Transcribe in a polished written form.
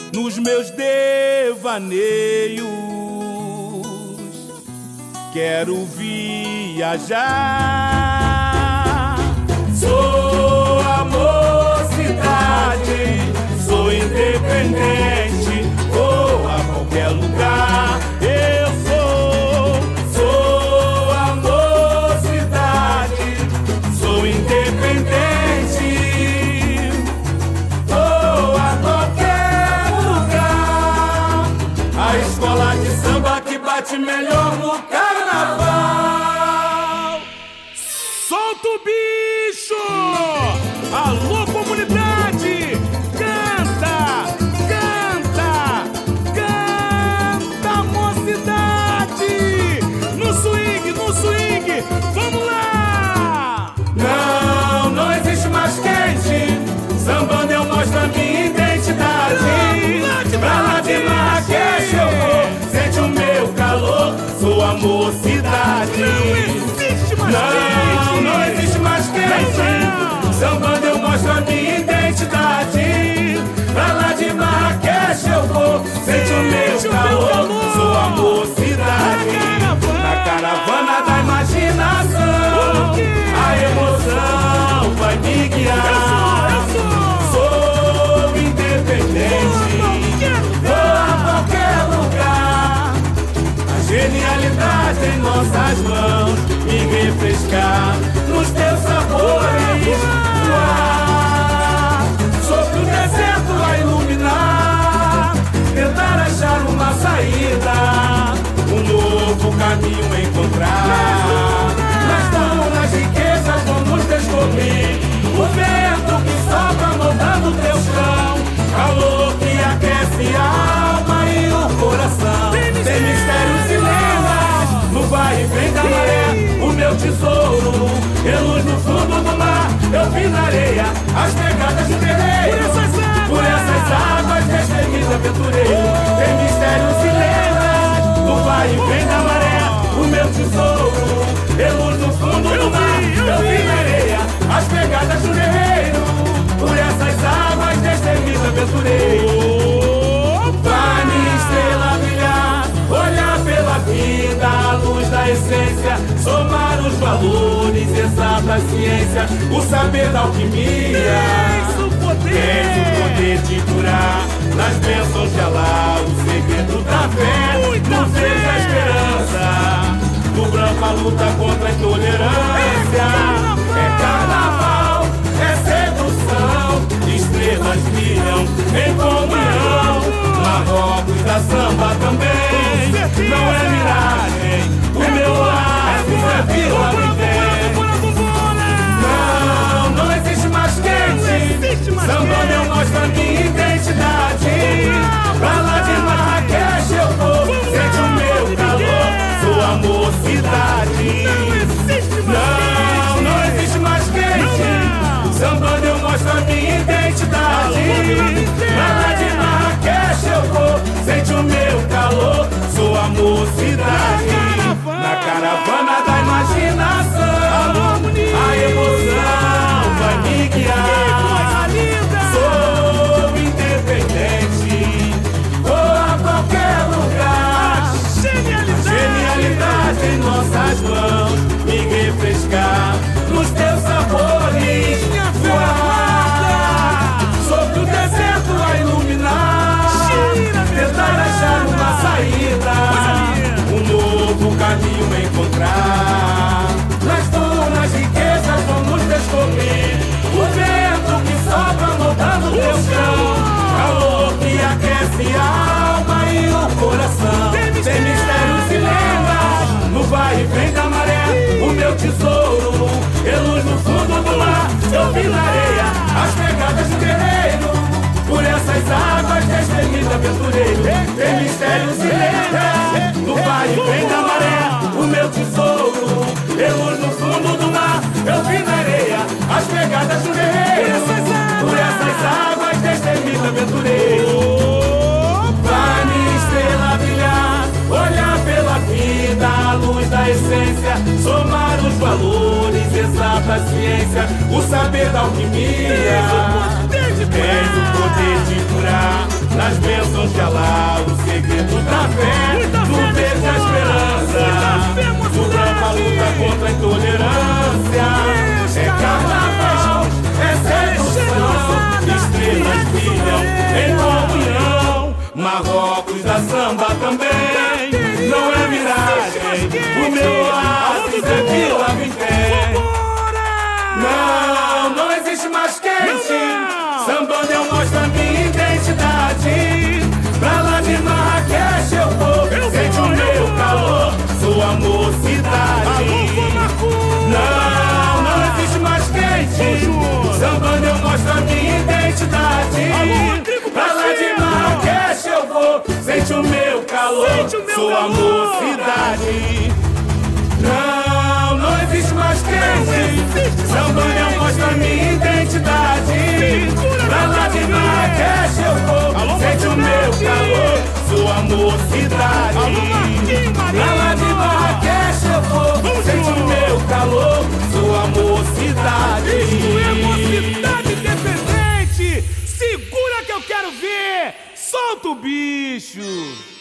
nos meus devaneios. Quero viajar. Sou a mocidade, sou independente, vou a qualquer lugar. Eu sou a mocidade, sou independente, vou a qualquer lugar. A escola de samba que bate melhor no carnaval. Solta o bicho! Alô, comunidade! Canta, canta, canta, mocidade! No swing, vamos lá! Não, não existe mais quente. Sambando eu mostro a minha identidade. Pra lá de Marrakech eu vou, sente o meu calor, sou a mocidade. Não existe mais quente. Sambando eu mostro a minha identidade. Pra lá de Marrakech eu vou, sente o meu calor, sou a mocidade. Na caravana da imaginação, a emoção vai me guiar. Sou independente, vou a qualquer lugar. A genialidade em nossas mãos, me refrescar nos teus sabores. Sobre o deserto a iluminar, tentar achar uma saída, um novo caminho encontrar. Nas riquezas vamos descobrir o vento que sopra moldando teu chão, calor que aquece a alma e o coração. Tem mistérios e lendas no vai e vem da maré, o meu tesouro, reluz no fundo do mar. Eu vi na areia as pegadas do guerreiro, por essas águas destemido aventureiro. Tem mistérios e lendas no vai e vem da maré, o meu tesouro, reluz no fundo do mar. Eu vi na areia as pegadas do guerreiro, por essas águas destemido aventureiro. Vai minha estrela brilhar, olhar pela vida, a luz da essência, somar os valores, exata ciência, o saber da alquimia. Tens o poder de curar, nas bênçãos de Alá, o segredo da fé, no fé da esperança, do branco a luta contra a intolerância. É carnaval, é sedução, estrelas brilham em comunhão. Marrocos da samba também, não é miragem, o meu oásis é Vila Vivém. Não existe mais quente. Sambando eu mostro a minha identidade. Pra lá de Marrakech eu vou, sente o meu calor, sou a mocidade. Não existe mais quente. Sambando eu mostro a minha identidade. Pra lá de Marrakech eu vou, sente o meu calor, sou a mocidade. Na caravana da imaginação, a emoção vai me guiar. Sou independente, vou a qualquer lugar. A genialidade em nossas mãos, me refrescar nos teus sabores. Sobre o deserto a iluminar, tentar achar uma saída, um novo caminho encontrar. Nas tuas riquezas vamos descobrir o vento que sopra moldando teu chão, calor que aquece a alma e o coração. Tem mistérios e lendas no vai e vem da maré, o meu tesouro, reluz no fundo do mar. Eu vi na areia as pegadas do guerreiro, por essas águas destemido aventureiro. Tem mistérios e lendas no vai e vem da maré, o meu tesouro, reluz no fundo do mar. Eu vi na areia as pegadas do guerreiro, por essas águas destemido aventureiro. Vai minha estrela brilhar, olhar pela vida, a luz da essência, somar os valores, exata ciência, o saber da alquimia. Tens o poder de curar, nas belas encontra lá o segredo da fé, do beijo da esperança, do branco a luta contra a intolerância. É carnaval, é sedução, estrelas brilham em comunhão. Marrocos da samba também, não é miragem, o meu oásis é Vila Vintém. Não existe mais quente, sambando eu mostro a minha identidade. Pra lá de Marrakech eu vou, sente o meu calor, sua mocidade. Não existe mais quente, sambando eu mostro a minha identidade. Pra lá de Marrakech eu vou, sente o meu calor, sua mocidade. Não existe mais quente, sambando eu mostro a minha identidade. Pra lá de Marrakech eu vou, sente o meu calor, sua mocidade. Pra lá de Marrakech eu vou, sente o meu calor, sua mocidade. Isso é mocidade independente. Segura que eu quero ver. Solta o bicho.